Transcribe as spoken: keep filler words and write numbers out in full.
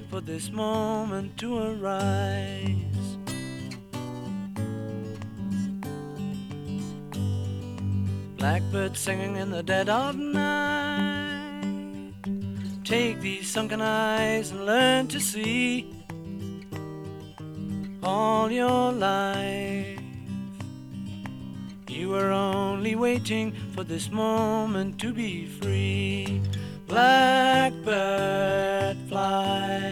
for this moment to arise. Blackbird singing in the dead of night, take these sunken eyes and learn to see. All your life you were only waiting for this moment to be free. Blackbird fly.